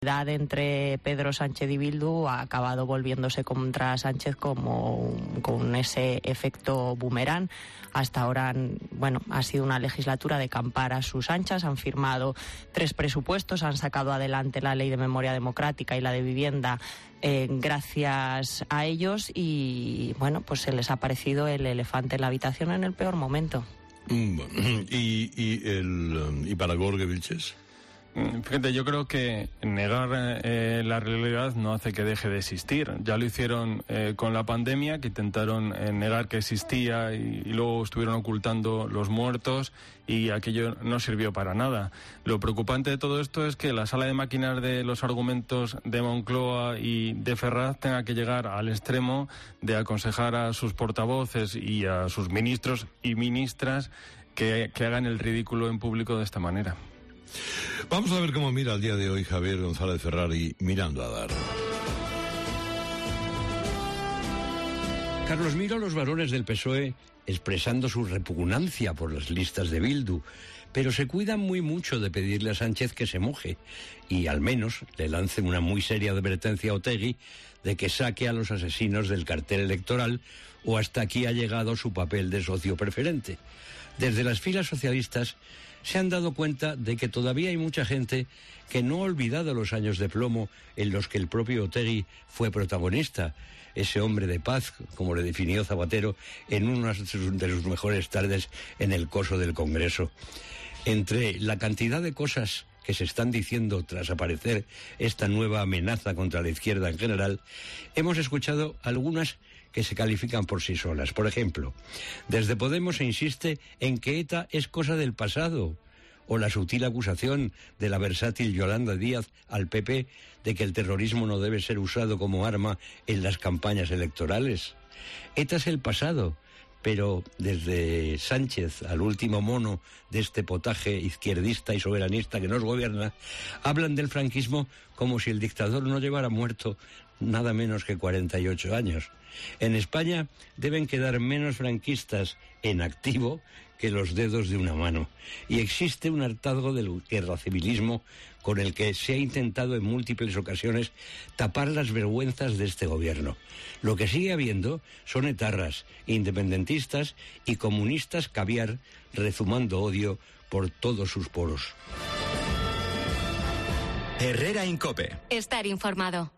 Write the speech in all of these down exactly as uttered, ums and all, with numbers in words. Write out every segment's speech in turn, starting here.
entre Pedro Sánchez y Bildu ha acabado volviéndose contra Sánchez como con ese efecto boomerang. Hasta ahora, bueno, ha sido una legislatura de campar a sus anchas. Han firmado tres presupuestos, han sacado adelante la Ley de Memoria Democrática y la de Vivienda eh, gracias a ellos, y bueno, pues se les ha parecido el elefante en la habitación en el peor momento. ¿Y, y, el, y para Jorge Vilches? Fíjate, yo creo que negar eh, la realidad no hace que deje de existir. Ya lo hicieron eh, con la pandemia, que intentaron eh, negar que existía y, y luego estuvieron ocultando los muertos, y aquello no sirvió para nada. Lo preocupante de todo esto es que la sala de máquinas de los argumentos de Moncloa y de Ferraz tenga que llegar al extremo de aconsejar a sus portavoces y a sus ministros y ministras que, que hagan el ridículo en público de esta manera. Vamos a ver cómo mira el día de hoy Javier González Ferrari mirando a Dar. Carlos, miro a los varones del P S O E expresando su repugnancia por las listas de Bildu, pero se cuidan muy mucho de pedirle a Sánchez que se moje y al menos le lancen una muy seria advertencia a Otegi de que saque a los asesinos del cartel electoral, o hasta aquí ha llegado su papel de socio preferente. Desde las filas socialistas se han dado cuenta de que todavía hay mucha gente que no ha olvidado los años de plomo en los que el propio Otegi fue protagonista, ese hombre de paz, como le definió Zapatero en una de sus mejores tardes en el coso del Congreso. Entre la cantidad de cosas que se están diciendo tras aparecer esta nueva amenaza contra la izquierda en general, hemos escuchado algunas que se califican por sí solas. Por ejemplo, desde Podemos se insiste en que ETA es cosa del pasado, o la sutil acusación de la versátil Yolanda Díaz al P P de que el terrorismo no debe ser usado como arma en las campañas electorales. ETA es el pasado, pero desde Sánchez al último mono de este potaje izquierdista y soberanista que nos gobierna, hablan del franquismo como si el dictador no llevara muerto nada menos que cuarenta y ocho años. En España deben quedar menos franquistas en activo que los dedos de una mano, y existe un hartazgo del guerracivilismo con el que se ha intentado en múltiples ocasiones tapar las vergüenzas de este gobierno. Lo que sigue habiendo son etarras, independentistas y comunistas caviar rezumando odio por todos sus poros. Herrera Incope. Estar informado.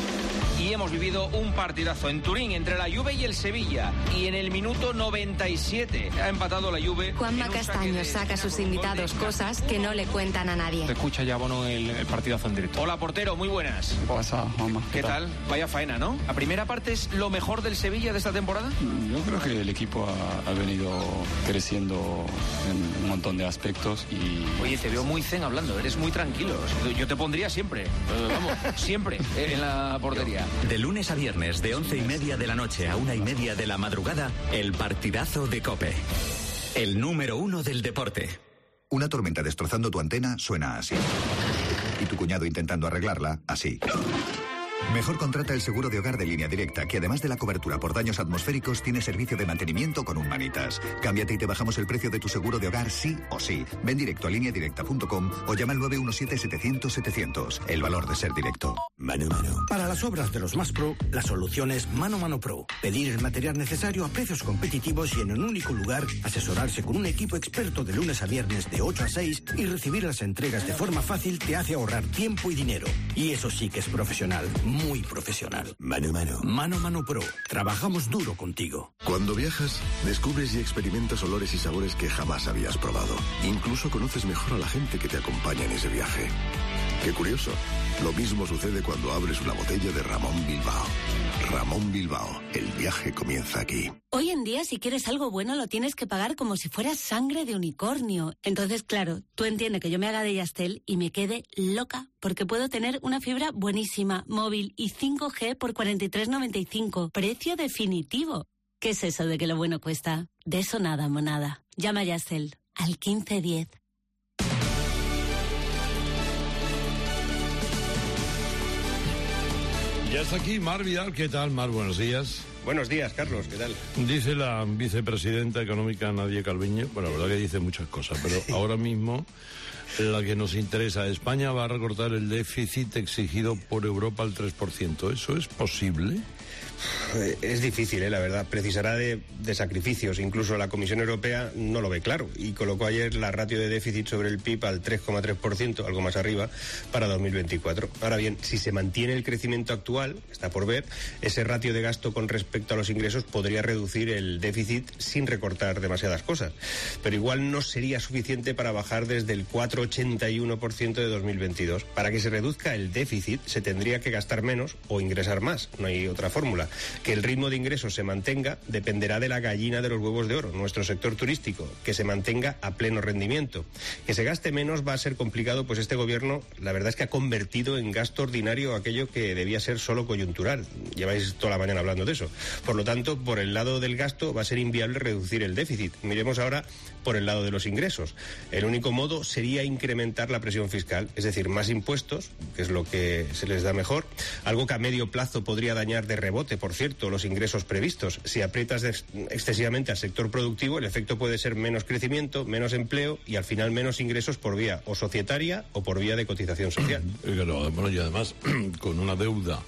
Y hemos vivido un partidazo en Turín entre la Juve y el Sevilla, y en el minuto noventa y siete ha empatado la Juve. Juanma Castaño saca a sus invitados cosas que no le cuentan a nadie. Te escucha ya, Bono, el, el partidazo en directo. Hola, portero, muy buenas. ¿Qué pasa, Juanma? ¿Qué, ¿Qué tal? tal? Vaya faena, ¿no? ¿La primera parte es lo mejor del Sevilla de esta temporada? Yo creo que el equipo ha, ha venido creciendo en un montón de aspectos y... Oye, te veo muy zen hablando, eres muy tranquilo. Yo te pondría siempre, vamos, siempre en la portería. De lunes a viernes, de once y media de la noche a una y media de la madrugada, el partidazo de COPE. El número uno del deporte. Una tormenta destrozando tu antena suena así. Y tu cuñado intentando arreglarla, así. Mejor contrata el seguro de hogar de Línea Directa, que además de la cobertura por daños atmosféricos, tiene servicio de mantenimiento con un manitas. Cámbiate y te bajamos el precio de tu seguro de hogar sí o sí. Ven directo a línea directa punto com o llama al nueve uno siete, setecientos, setecientos. El valor de ser directo. Mano Mano. Para las obras de los más pro, la solución es Mano Mano Pro. Pedir el material necesario a precios competitivos y en un único lugar, asesorarse con un equipo experto de lunes a viernes de ocho a seis y recibir las entregas de forma fácil te hace ahorrar tiempo y dinero. Y eso sí que es profesional. Muy profesional. Mano Mano. Mano Mano Pro. Trabajamos duro contigo. Cuando viajas, descubres y experimentas olores y sabores que jamás habías probado. Incluso conoces mejor a la gente que te acompaña en ese viaje. Qué curioso. Lo mismo sucede cuando abres una botella de Ramón Bilbao. Ramón Bilbao. El viaje comienza aquí. Hoy en día, si quieres algo bueno, lo tienes que pagar como si fuera sangre de unicornio. Entonces, claro, tú entiendes que yo me haga de Yastel y me quede loca, porque puedo tener una fibra buenísima, móvil y cinco G por cuarenta y tres noventa y cinco. Precio definitivo. ¿Qué es eso de que lo bueno cuesta? De eso nada, monada. Llama a Yastel al quince diez. Ya está aquí Mar Vidal. ¿Qué tal, Mar? Buenos días. Buenos días, Carlos, ¿qué tal? Dice la vicepresidenta económica Nadia Calviño, bueno, la verdad que dice muchas cosas, pero ahora mismo la que nos interesa, España va a recortar el déficit exigido por Europa al tres por ciento. ¿Eso es posible? Es difícil, ¿eh? La verdad. Precisará de, de sacrificios. Incluso la Comisión Europea no lo ve claro y colocó ayer la ratio de déficit sobre el P I B al tres coma tres por ciento, algo más arriba, para dos mil veinticuatro. Ahora bien, si se mantiene el crecimiento actual, está por ver, ese ratio de gasto con respecto a los ingresos podría reducir el déficit sin recortar demasiadas cosas. Pero igual no sería suficiente para bajar desde el cuatro coma ochenta y uno por ciento de dos mil veintidós. Para que se reduzca el déficit se tendría que gastar menos o ingresar más. No hay otra fórmula. Que el ritmo de ingresos se mantenga dependerá de la gallina de los huevos de oro, nuestro sector turístico, que se mantenga a pleno rendimiento. Que se gaste menos va a ser complicado, pues este gobierno, la verdad es que ha convertido en gasto ordinario aquello que debía ser solo coyuntural. Lleváis toda la mañana hablando de eso. Por lo tanto, por el lado del gasto va a ser inviable reducir el déficit. Miremos ahora por el lado de los ingresos. El único modo sería incrementar la presión fiscal, es decir, más impuestos, que es lo que se les da mejor, algo que a medio plazo podría dañar de rebote, por cierto, los ingresos previstos. Si aprietas excesivamente al sector productivo, el efecto puede ser menos crecimiento, menos empleo y al final menos ingresos por vía o societaria o por vía de cotización social. Claro, bueno, y además con una deuda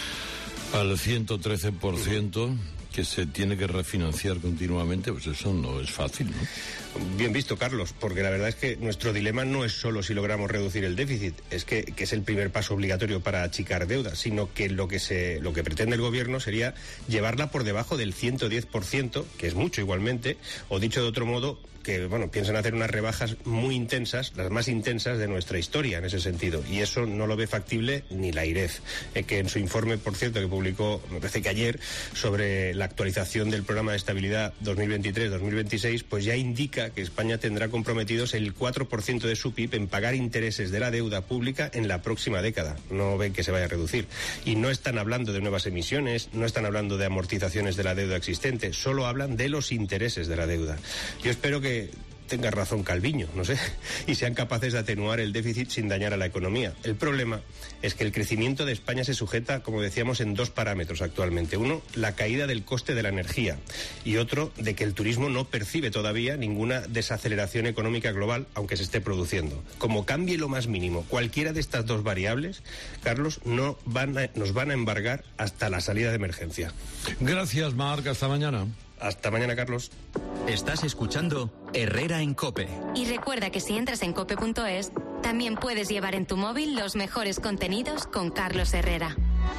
al ciento trece por ciento que se tiene que refinanciar continuamente, pues eso no es fácil, ¿no? Bien visto, Carlos, porque la verdad es que nuestro dilema no es solo si logramos reducir el déficit, es que, que es el primer paso obligatorio para achicar deuda, sino que lo que se lo que pretende el gobierno sería llevarla por debajo del ciento diez por ciento, que es mucho igualmente, o dicho de otro modo, que bueno, piensan hacer unas rebajas muy intensas, las más intensas de nuestra historia en ese sentido, y eso no lo ve factible ni la IREF, eh, que en su informe, por cierto, que publicó, me parece que ayer, sobre la actualización del programa de estabilidad dos mil veintitrés dos mil veintiséis, pues ya indica que España tendrá comprometidos el cuatro por ciento de su P I B en pagar intereses de la deuda pública en la próxima década. No ven que se vaya a reducir. Y no están hablando de nuevas emisiones, no están hablando de amortizaciones de la deuda existente, solo hablan de los intereses de la deuda. Yo espero que tenga razón Calviño, no sé, y sean capaces de atenuar el déficit sin dañar a la economía. El problema es que el crecimiento de España se sujeta, como decíamos, en dos parámetros actualmente. Uno, la caída del coste de la energía, y otro, de que el turismo no percibe todavía ninguna desaceleración económica global, aunque se esté produciendo. Como cambie lo más mínimo cualquiera de estas dos variables, Carlos, no van a, nos van a embargar hasta la salida de emergencia. Gracias, Marc, hasta mañana. Hasta mañana, Carlos. Estás escuchando Herrera en COPE. Y recuerda que si entras en cope punto es, también puedes llevar en tu móvil los mejores contenidos con Carlos Herrera.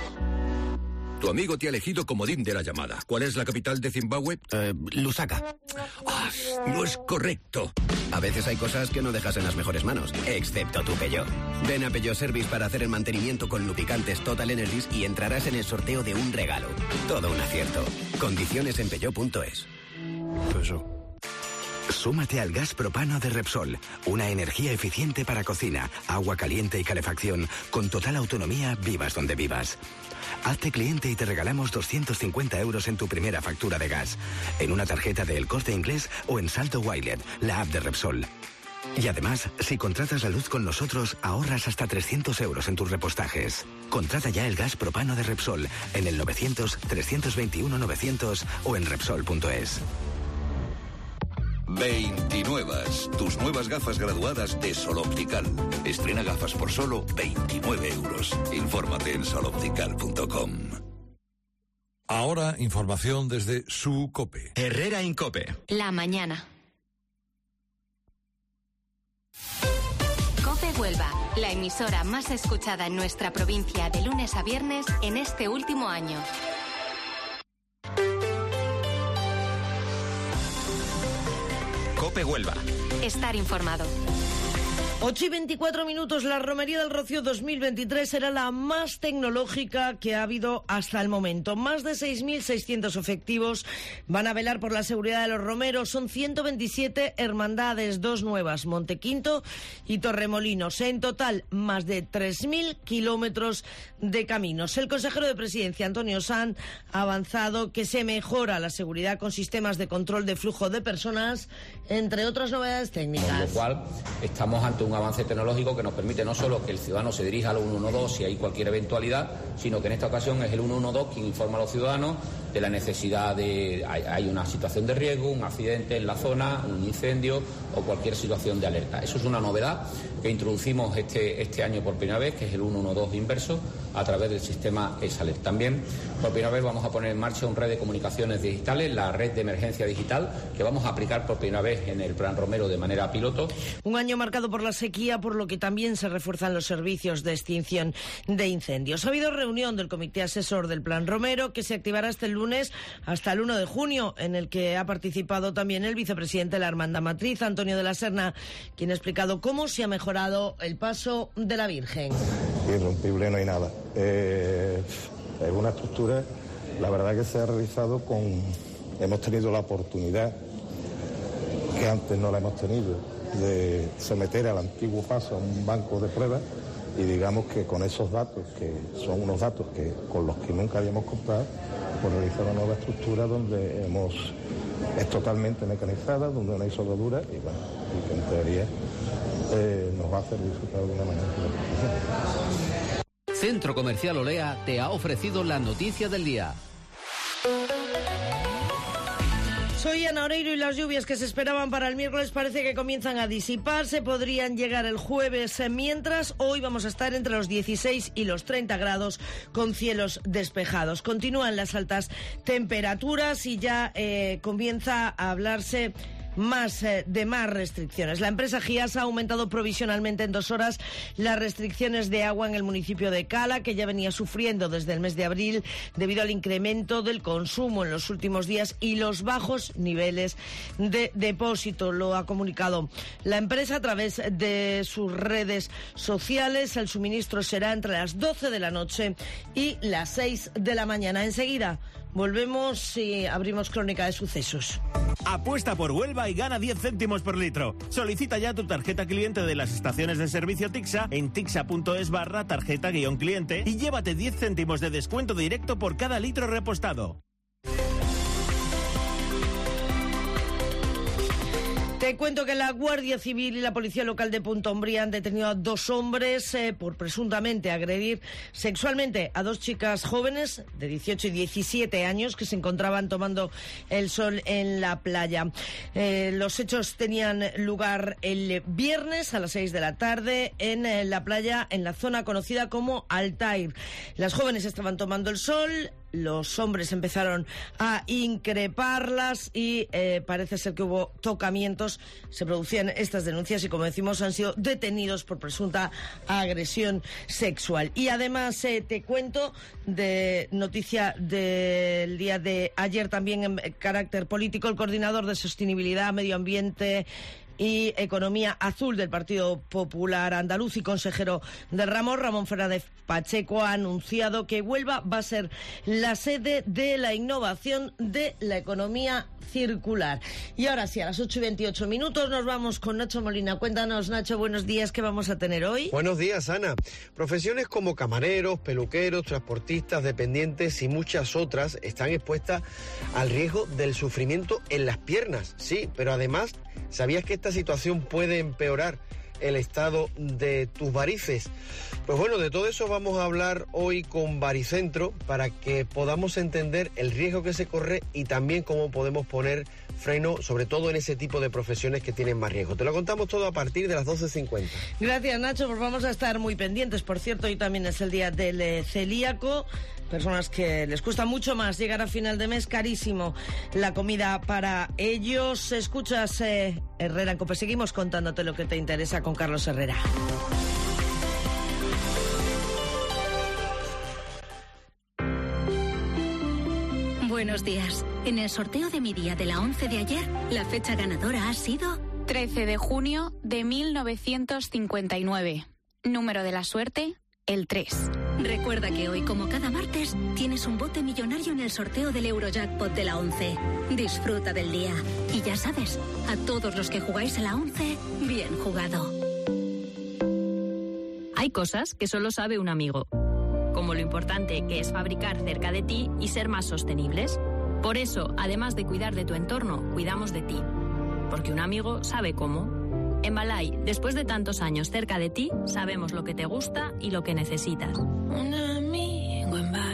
Tu amigo te ha elegido comodín de la llamada. ¿Cuál es la capital de Zimbabue? Eh, Lusaka. Ah, no es correcto. A veces hay cosas que no dejas en las mejores manos, excepto tu Peugeot. Ven a Peugeot Service para hacer el mantenimiento con lubricantes Total Energies y entrarás en el sorteo de un regalo. Todo un acierto. Condiciones en peugeot punto es. Eso. Súmate al gas propano de Repsol, una energía eficiente para cocina, agua caliente y calefacción, con total autonomía, vivas donde vivas. Hazte cliente y te regalamos doscientos cincuenta euros en tu primera factura de gas, en una tarjeta de El Corte Inglés o en Salto Wireless, la app de Repsol. Y además, si contratas la luz con nosotros, ahorras hasta trescientos euros en tus repostajes. Contrata ya el gas propano de Repsol en el novecientos, trescientos veintiuno, novecientos o en Repsol punto es. veintinuevas, tus nuevas gafas graduadas de Sol Optical. Estrena gafas por solo veintinueve euros. Infórmate en sol optical punto com. Ahora, información desde su COPE. Herrera en COPE. La mañana. COPE Huelva, la emisora más escuchada en nuestra provincia de lunes a viernes en este último año. COPE Huelva. Estar informado. ocho y veinticuatro minutos, la Romería del Rocío dos mil veintitrés será la más tecnológica que ha habido hasta el momento. Más de seis mil seiscientos efectivos van a velar por la seguridad de los romeros. Son ciento veintisiete hermandades, dos nuevas, Montequinto y Torremolinos. En total, más de tres mil kilómetros de caminos. El consejero de Presidencia, Antonio Sanz, ha avanzado que se mejora la seguridad con sistemas de control de flujo de personas, entre otras novedades técnicas. Con lo cual, estamos ante un un avance tecnológico que nos permite no solo que el ciudadano se dirija al uno uno dos si hay cualquier eventualidad, sino que en esta ocasión es el uno uno dos quien informa a los ciudadanos de la necesidad de... hay, hay una situación de riesgo, un accidente en la zona, un incendio o cualquier situación de alerta. Eso es una novedad que introducimos este, este año por primera vez, que es el uno uno dos inverso, a través del sistema ESALERT. También, por primera vez, vamos a poner en marcha una red de comunicaciones digitales, la red de emergencia digital, que vamos a aplicar por primera vez en el Plan Romero de manera piloto. Un año marcado por la sequía, por lo que también se refuerzan los servicios de extinción de incendios. Ha habido reunión del Comité Asesor del Plan Romero, que se activará este lunes hasta el uno de junio, en el que ha participado también el vicepresidente de la Hermandad Matriz, Antonio de la Serna, quien ha explicado cómo se ha mejorado el paso de la Virgen. Irrompible no hay nada. Eh, es una estructura, la verdad que se ha realizado con... Hemos tenido la oportunidad, que antes no la hemos tenido, de someter al antiguo paso a un banco de pruebas y digamos que con esos datos, que son unos datos que con los que nunca habíamos contado, pues realizar una nueva estructura donde hemos... es totalmente mecanizada, donde no hay soldadura y bueno, y que en teoría eh, nos va a hacer disfrutar de una manera profesional. Centro Comercial Olea te ha ofrecido la noticia del día. Soy Ana Oreiro y las lluvias que se esperaban para el miércoles parece que comienzan a disiparse, podrían llegar el jueves, mientras hoy vamos a estar entre los dieciséis y los treinta grados con cielos despejados. Continúan las altas temperaturas y ya eh, comienza a hablarse más eh, de más restricciones. La empresa Giasa ha aumentado provisionalmente en dos horas las restricciones de agua en el municipio de Cala, que ya venía sufriendo desde el mes de abril debido al incremento del consumo en los últimos días y los bajos niveles de depósito. Lo ha comunicado la empresa a través de sus redes sociales. El suministro será entre las doce de la noche y las seis de la mañana. Enseguida volvemos y abrimos crónica de sucesos. Apuesta por Huelva y gana diez céntimos por litro. Solicita ya tu tarjeta cliente de las estaciones de servicio Tixa en tixa.es barra tarjeta guión cliente y llévate diez céntimos de descuento directo por cada litro repostado. Te cuento que la Guardia Civil y la Policía Local de Punta Umbría han detenido a dos hombres eh, por presuntamente agredir sexualmente a dos chicas jóvenes de dieciocho y diecisiete años que se encontraban tomando el sol en la playa. Eh, los hechos tenían lugar el viernes a las seis de la tarde en eh, la playa en la zona conocida como Altair. Las jóvenes estaban tomando el sol. Los hombres empezaron a increparlas y eh, parece ser que hubo tocamientos. Se producían estas denuncias y, como decimos, han sido detenidos por presunta agresión sexual. Y además eh, te cuento de noticia del día de ayer también en carácter político. El coordinador de Sostenibilidad, Medio Ambiente y Economía Azul del Partido Popular Andaluz y consejero del ramo, Ramón Fernández Pacheco, ha anunciado que Huelva va a ser la sede de la innovación de la economía circular. Y ahora sí, a las ocho y veintiocho minutos nos vamos con Nacho Molina. Cuéntanos, Nacho, buenos días, ¿qué vamos a tener hoy? Buenos días, Ana. Profesiones como camareros, peluqueros, transportistas, dependientes y muchas otras están expuestas al riesgo del sufrimiento en las piernas. Sí, pero además, ¿sabías que esta situación puede empeorar el estado de tus varices? Pues bueno, de todo eso vamos a hablar hoy con Baricentro para que podamos entender el riesgo que se corre y también cómo podemos poner freno, sobre todo en ese tipo de profesiones que tienen más riesgo. Te lo contamos todo a partir de las doce cincuenta. Gracias, Nacho, pues vamos a estar muy pendientes. Por cierto, hoy también es el día del eh, celíaco. Personas que les cuesta mucho más llegar a final de mes, carísimo la comida para ellos. Escuchas eh, Herrera en COPE. Seguimos contándote lo que te interesa con Carlos Herrera. Buenos días. En el sorteo de mi día de la once de ayer, la fecha ganadora ha sido trece de junio de mil novecientos cincuenta y nueve. Número de la suerte, el tres. Recuerda que hoy, como cada martes, tienes un bote millonario en el sorteo del Eurojackpot de la once. Disfruta del día. Y ya sabes, a todos los que jugáis a la once, bien jugado. Hay cosas que solo sabe un amigo, como lo importante que es fabricar cerca de ti y ser más sostenibles. Por eso, además de cuidar de tu entorno, cuidamos de ti. Porque un amigo sabe cómo. En Balay, después de tantos años cerca de ti, sabemos lo que te gusta y lo que necesitas. Un amigo en Balay.